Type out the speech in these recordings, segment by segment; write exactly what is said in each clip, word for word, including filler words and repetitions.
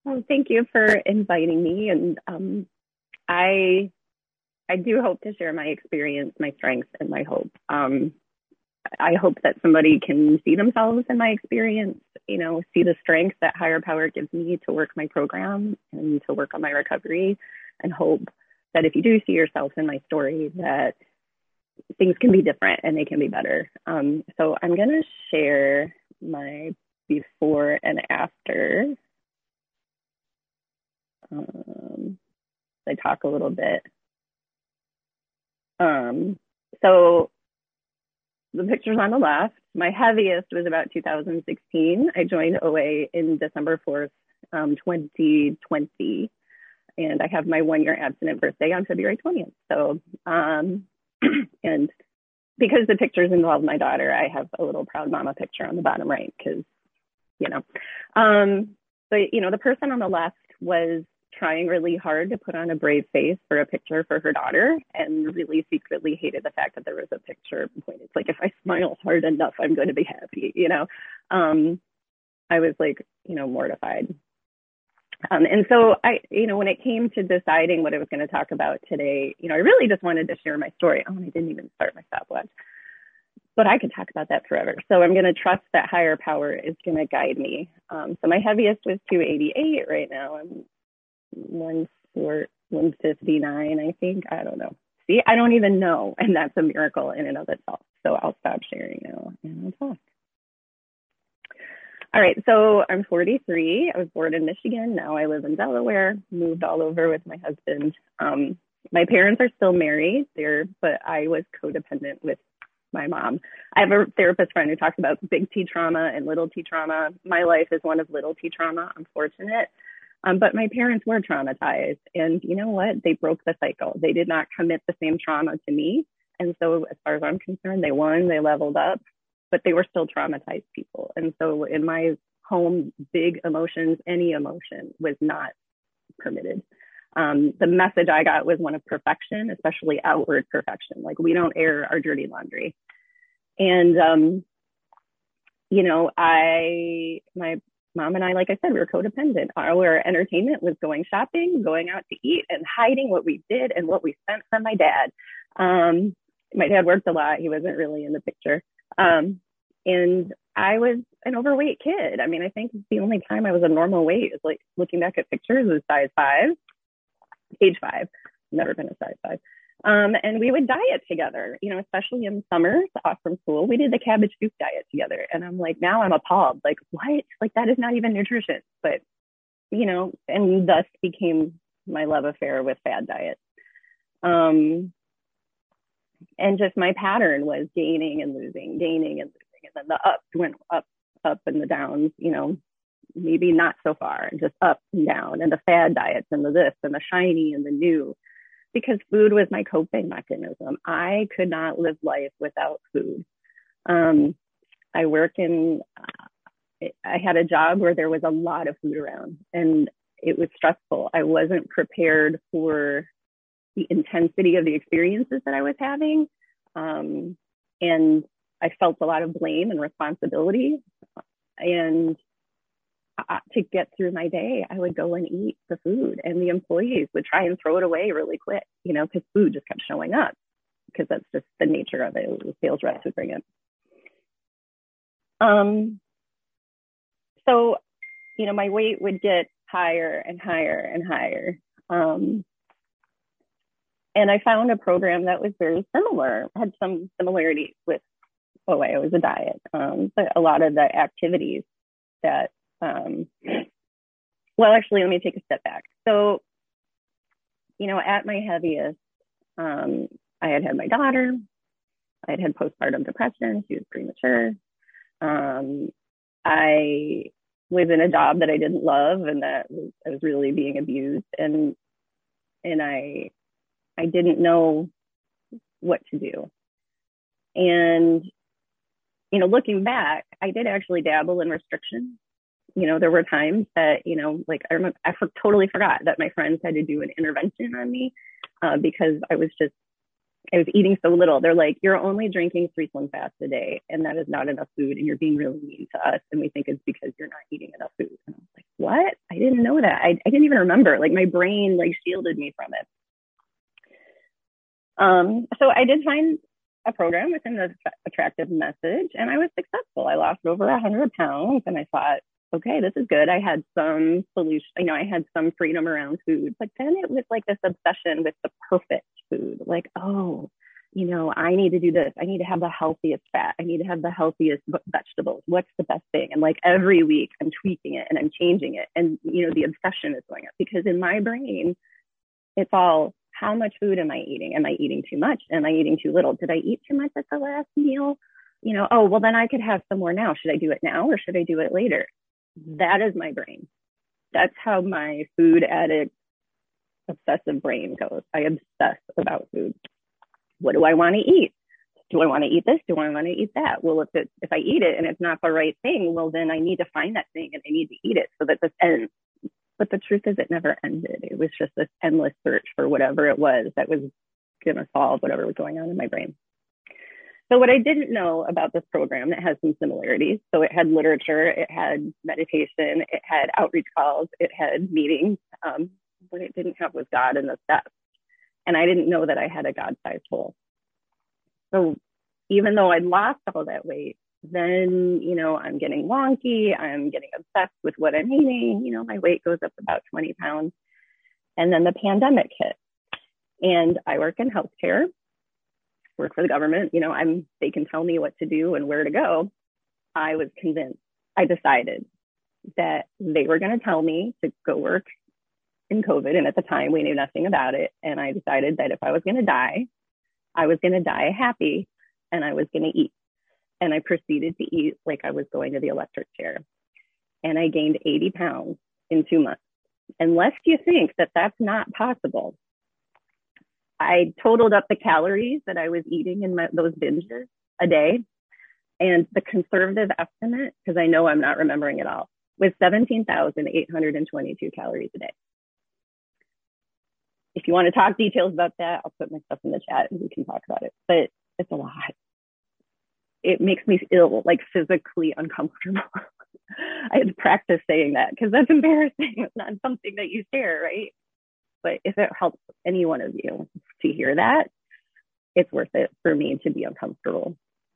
Well, thank you for inviting me. And um, I I do hope to share my experience, my strengths, and my hope. Um, I hope that somebody can see themselves in my experience, you know, see the strength that higher power gives me to work my program and to work on my recovery, and hope that if you do see yourself in my story, that things can be different and they can be better. Um, so I'm going to share my before and after. Um, I talk a little bit. Um, so the pictures on the left, my heaviest was about two thousand sixteen. I joined O A in December fourth, um, twenty twenty. And I have my one year abstinent birthday on February twentieth. So, um, and because the pictures involve my daughter, I have a little proud mama picture on the bottom right, because, you know, um, but, you know, the person on the left was trying really hard to put on a brave face for a picture for her daughter, and really secretly hated the fact that there was a picture pointed. It's like, if I smile hard enough, I'm going to be happy, you know? Um, I was like, you know, mortified. Um, and so I, you know, when it came to deciding what I was going to talk about today, you know, I really just wanted to share my story. Oh, and I didn't even start my stopwatch, but I could talk about that forever. So I'm going to trust that higher power is going to guide me. Um, so my heaviest was two eighty-eight. Right now I'm one fifty-nine, I think. I don't know. See, I don't even know. And that's a miracle in and of itself. So I'll stop sharing now and I'll talk. All right, so I'm forty-three. I was born in Michigan. Now I live in Delaware, moved all over with my husband. Um, my parents are still married there, but I was codependent with my mom. I have a therapist friend who talks about big T trauma and little T trauma. My life is one of little T trauma. I'm fortunate. Um, but my parents were traumatized. And you know what? They broke the cycle. They did not commit the same trauma to me. And so as far as I'm concerned, they won, they leveled up, but they were still traumatized people. And so in my home, big emotions, any emotion was not permitted. Um, the message I got was one of perfection, especially outward perfection. Like, we don't air our dirty laundry. And, um, you know, I, my mom and I, like I said, we were codependent. Our entertainment was going shopping, going out to eat, and hiding what we did and what we spent from my dad. Um, my dad worked a lot. He wasn't really in the picture. Um, and I was an overweight kid. I mean, I think the only time I was a normal weight is, like, looking back at pictures, was size five, age five, never been a size five. Um, and we would diet together, you know, especially in summers off from school. We did the cabbage soup diet together. And I'm like, now I'm appalled. Like, what? Like, that is not even nutrition. But, you know, and thus became my love affair with fad diet. Um, and just my pattern was gaining and losing, gaining and losing. And then the ups went up, up, and the downs, you know, maybe not so far, just up and down, and the fad diets and the this and the shiny and the new. Because food was my coping mechanism. I could not live life without food. Um, I work in, uh, I had a job where there was a lot of food around, and it was stressful. I wasn't prepared for the intensity of the experiences that I was having. Um, and I felt a lot of blame and responsibility. And to get through my day, I would go and eat the food, and the employees would try and throw it away really quick, you know, because food just kept showing up, because that's just the nature of it. The sales reps would bring it. Um, so, you know, my weight would get higher and higher and higher. Um, and I found a program that was very similar, had some similarities with O A. It was a diet, um, but a lot of the activities that Um, well, actually, let me take a step back. So, you know, at my heaviest, um, I had had my daughter. I had had postpartum depression. She was premature. Um, I was in a job that I didn't love, and that was, I was really being abused. And, and I, I didn't know what to do. And, you know, looking back, I did actually dabble in restriction. You know, there were times that, you know, like I remember, I for, totally forgot that my friends had to do an intervention on me uh, because I was just I was eating so little. They're like, you're only drinking three Slim Fast a day, and that is not enough food, and you're being really mean to us, and we think it's because you're not eating enough food. And I was like, what? I didn't know that. I, I didn't even remember. Like, my brain like shielded me from it. Um, so I did find a program within the Attractive Message, and I was successful. I lost over one hundred pounds, and I thought, okay, this is good. I had some solution, you know, I had some freedom around food. But then it was like this obsession with the perfect food. Like, oh, you know, I need to do this. I need to have the healthiest fat. I need to have the healthiest vegetables. What's the best thing? And like every week I'm tweaking it and I'm changing it. And, you know, the obsession is going up because in my brain, it's all, how much food am I eating? Am I eating too much? Am I eating too little? Did I eat too much at the last meal? You know, oh, well, then I could have some more now. Should I do it now or should I do it later? That is my brain. That's how my food addict, obsessive brain goes. I obsess about food. What do I want to eat? Do I want to eat this? Do I want to eat that? Well, if it, if I eat it and it's not the right thing, well, then I need to find that thing and I need to eat it so that this ends. But the truth is it never ended. It was just this endless search for whatever it was that was going to solve whatever was going on in my brain. So what I didn't know about this program, it has some similarities. So it had literature, it had meditation, it had outreach calls, it had meetings. Um, what it didn't have was God in the steps. And I didn't know that I had a God-sized hole. So even though I lost all that weight, then, you know, I'm getting wonky, I'm getting obsessed with what I'm eating, you know, my weight goes up about twenty pounds. And then the pandemic hit. And I work in healthcare, work for the government, you know, I'm, they can tell me what to do and where to go. I was convinced, I decided that they were going to tell me to go work in COVID. And at the time we knew nothing about it. And I decided that if I was going to die, I was going to die happy and I was going to eat. And I proceeded to eat like I was going to the electric chair. And I gained eighty pounds in two months. And lest you think that that's not possible, I totaled up the calories that I was eating in my, those binges a day. And the conservative estimate, because I know I'm not remembering it all, was seventeen thousand eight hundred twenty-two calories a day. If you want to talk details about that, I'll put my stuff in the chat and we can talk about it. But it's a lot. It makes me ill, like physically uncomfortable. I had to practice saying that because that's embarrassing. It's not something that you share, right? But if it helps any one of you to hear that, it's worth it for me to be uncomfortable.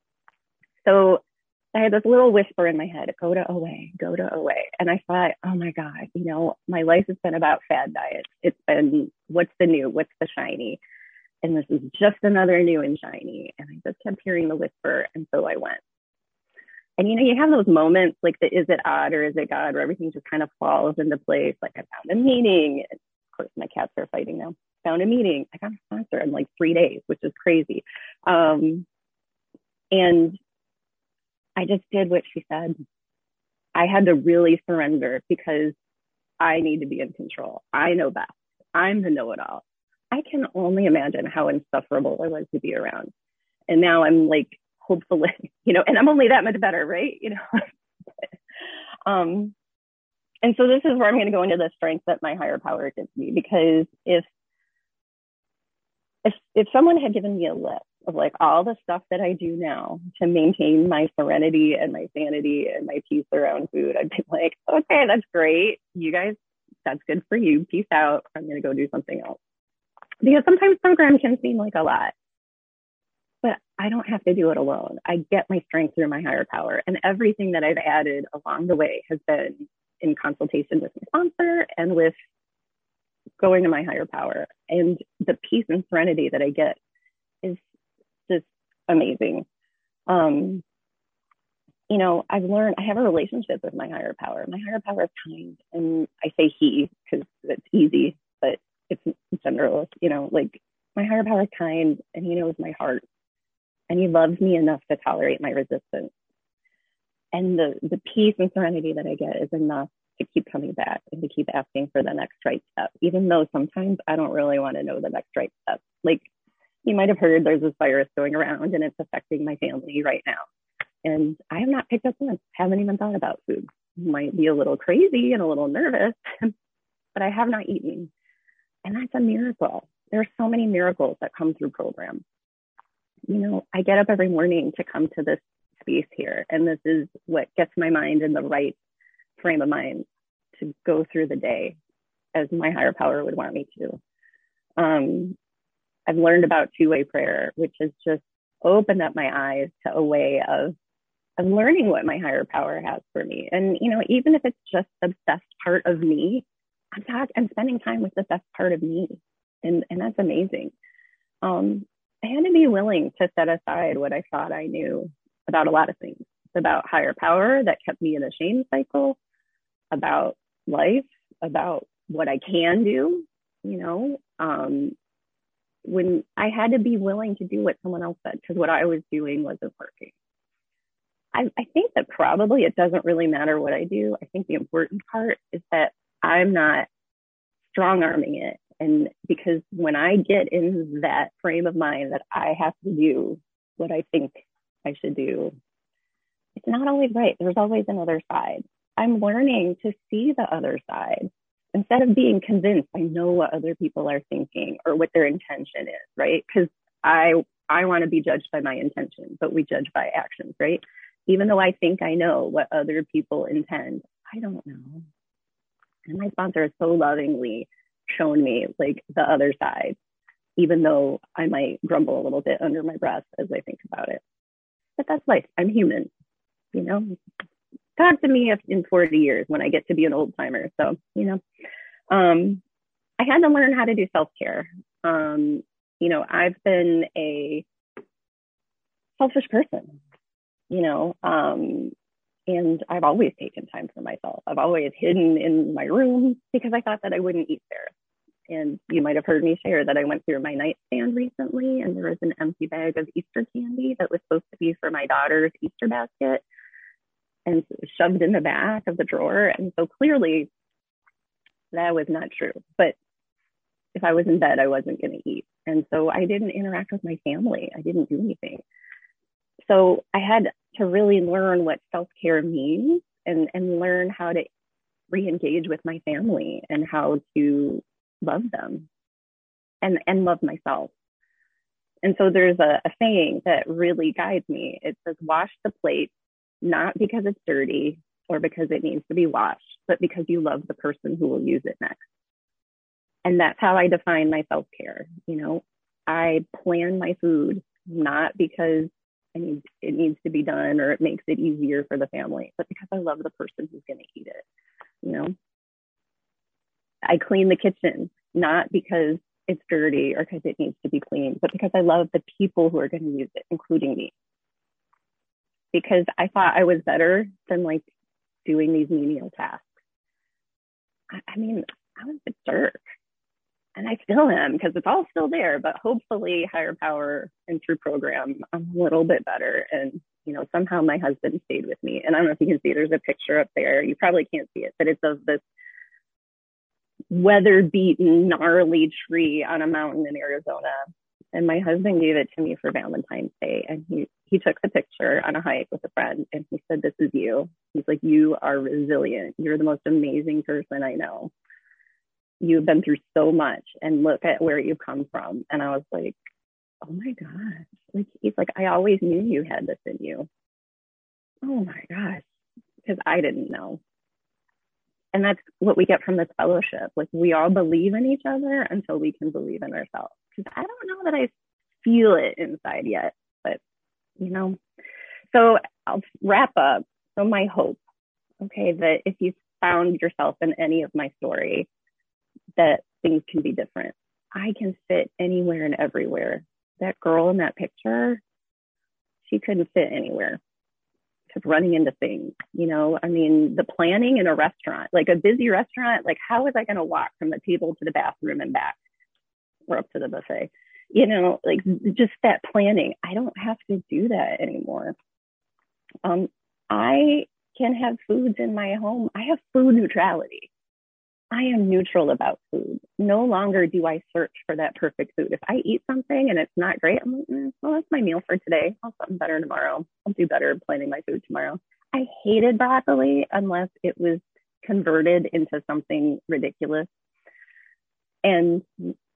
So I had this little whisper in my head, go to O A, go to O A. And I thought, oh my God, you know, my life has been about fad diets. It's been, what's the new, what's the shiny? And this is just another new and shiny. And I just kept hearing the whisper. And so I went. And, you know, you have those moments like the is it odd or is it God, where everything just kind of falls into place. Like I found a meeting. Of course, my cats are fighting now. Found a meeting. I got a sponsor in like three days, which is crazy. Um, and I just did what she said. I had to really surrender because I need to be in control. I know best. I'm the know-it-all. I can only imagine how insufferable it was to be around. And now I'm like, hopefully, you know, and I'm only that much better, right? You know, um, and so this is where I'm going to go into the strength that my higher power gives me, because if, if, if someone had given me a list of like all the stuff that I do now to maintain my serenity and my sanity and my peace around food, I'd be like, okay, that's great. You guys, that's good for you. Peace out. I'm going to go do something else. Because sometimes program can seem like a lot, but I don't have to do it alone. I get my strength through my higher power, and everything that I've added along the way has been in consultation with my sponsor and with going to my higher power. And the peace and serenity that I get is just amazing. Um, you know, I've learned, I have a relationship with my higher power. My higher power is kind, and I say he because it's easy, but it's genderless, you know, like my higher power is kind and he knows my heart and he loves me enough to tolerate my resistance. And the, the peace and serenity that I get is enough to keep coming back and to keep asking for the next right step, even though sometimes I don't really want to know the next right step. Like you might have heard there's this virus going around and it's affecting my family right now. And I have not picked up on, haven't even thought about food. Might be a little crazy and a little nervous, but I have not eaten. And that's a miracle. There are so many miracles that come through program. you know, I get up every morning to come to this space here, and this is what gets my mind in the right frame of mind to go through the day as my higher power would want me to. Um, I've learned about two-way prayer, which has just opened up my eyes to a way of of learning what my higher power has for me. And, you know, even if it's just the best part of me, I'm talking, I'm spending time with the best part of me. And, and that's amazing. Um, I had to be willing to set aside what I thought I knew about a lot of things, about higher power that kept me in a shame cycle, about life, about what I can do, you know, um, when I had to be willing to do what someone else said, because what I was doing wasn't working. I, I think that probably it doesn't really matter what I do. I think the important part is that I'm not strong arming it. And because when I get in that frame of mind that I have to do what I think I should do, it's not always right. There's always another side. I'm learning to see the other side instead of being convinced I know what other people are thinking or what their intention is, right? Because I I want to be judged by my intention, but we judge by actions, right? Even though I think I know what other people intend, I don't know. And my sponsor has so lovingly shown me like the other side, even though I might grumble a little bit under my breath as I think about it. But that's life. I'm human, you know. Talk to me if in forty years when I get to be an old timer. So, you know, um, I had to learn how to do self-care. Um, you know, I've been a selfish person, you know, um, and I've always taken time for myself. I've always hidden in my room because I thought that I wouldn't eat there. And you might have heard me share that I went through my nightstand recently and there was an empty bag of Easter candy that was supposed to be for my daughter's Easter basket and shoved in the back of the drawer. And so clearly that was not true. But if I was in bed, I wasn't going to eat. And so I didn't interact with my family. I didn't do anything. So I had to really learn what self-care means and, and learn how to re-engage with my family and how to love them and, and love myself. And so there's a, a saying that really guides me. It says, wash the plate, not because it's dirty or because it needs to be washed, but because you love the person who will use it next. And that's how I define my self-care. You know, I plan my food not because I need, it needs to be done or it makes it easier for the family, but because I love the person who's going to eat it. You know, I clean the kitchen not because it's dirty or because it needs to be cleaned, but because I love the people who are going to use it, including me. Because I thought I was better than like doing these menial tasks. I, I mean, I was a jerk. And I still am because it's all still there, but hopefully higher power and through program, I'm a little bit better. And, you know, somehow my husband stayed with me. And I don't know if you can see, there's a picture up there. You probably can't see it, but it's of this weather beaten, gnarly tree on a mountain in Arizona. And my husband gave it to me for Valentine's Day. And he, he took the picture on a hike with a friend. And he said, this is you. He's like, you are resilient. You're the most amazing person I know. You've been through so much and look at where you've come from. And I was like, oh my gosh. Like, he's like, I always knew you had this in you. Oh my gosh. Because I didn't know. And that's what we get from this fellowship. Like, we all believe in each other until we can believe in ourselves. Because I don't know that I feel it inside yet, but you know. So I'll wrap up. So my hope, okay, that if you found yourself in any of my story, that things can be different. I can fit anywhere and everywhere. That girl in that picture, she couldn't fit anywhere. Because running into things, you know, I mean, the planning in a restaurant, like a busy restaurant, like how was I going to walk from the table to the bathroom and back or up to the buffet? You know, like just that planning. I don't have to do that anymore. Um, I can have foods in my home. I have food neutrality. I am neutral about food. No longer do I search for that perfect food. If I eat something and it's not great, I'm like, mm, well, that's my meal for today. I'll have something better tomorrow. I'll do better planning my food tomorrow. I hated broccoli unless it was converted into something ridiculous. And I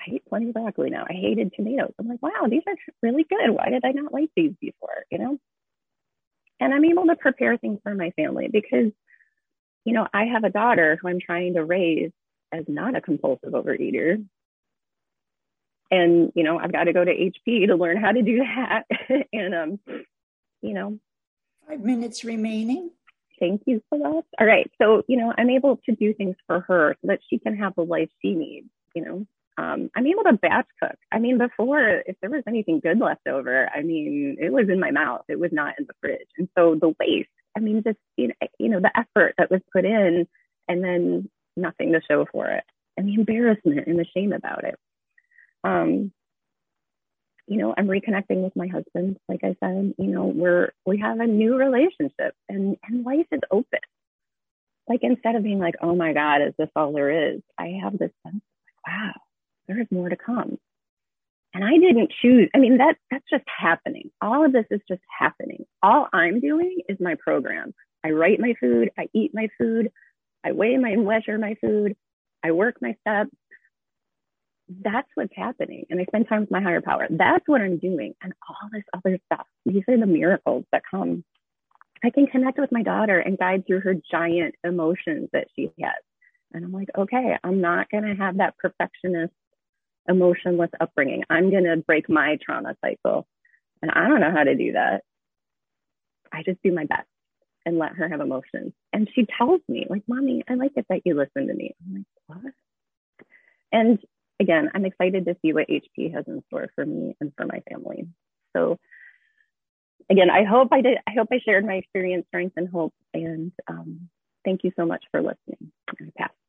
I eat plenty of broccoli now. I hated tomatoes. I'm like, wow, these are really good. Why did I not like these before? You know? And I'm able to prepare things for my family because, you know, I have a daughter who I'm trying to raise as not a compulsive overeater. And, you know, I've got to go to H P to learn how to do that. and, um, you know, five minutes remaining. Thank you for that. All right. So, you know, I'm able to do things for her so that she can have the life she needs, you know. Um, I'm able to batch cook. I mean, before, if there was anything good left over, I mean, it was in my mouth. It was not in the fridge. And so the waste, I mean, just, you know, you know, the effort that was put in and then nothing to show for it. And the embarrassment and the shame about it. Um, you know, I'm reconnecting with my husband. Like I said, you know, we're, we have a new relationship and, and life is open. Like, instead of being like, oh my God, is this all there is? I have this sense of like, wow, there is more to come. And I didn't choose. I mean, that that's just happening. All of this is just happening. All I'm doing is my program. I write my food. I eat my food. I weigh my and measure my food. I work my steps. That's what's happening. And I spend time with my higher power. That's what I'm doing. And all this other stuff, these are the miracles that come. I can connect with my daughter and guide through her giant emotions that she has. And I'm like, okay, I'm not going to have that perfectionist, emotionless upbringing. I'm going to break my trauma cycle. And I don't know how to do that. I just do my best and let her have emotions. And she tells me, like, Mommy, I like it that you listen to me. I'm like, what? And again, I'm excited to see what H P has in store for me and for my family. So again, I hope I did. I hope I shared my experience, strength, and hope. And um, thank you so much for listening. I pass.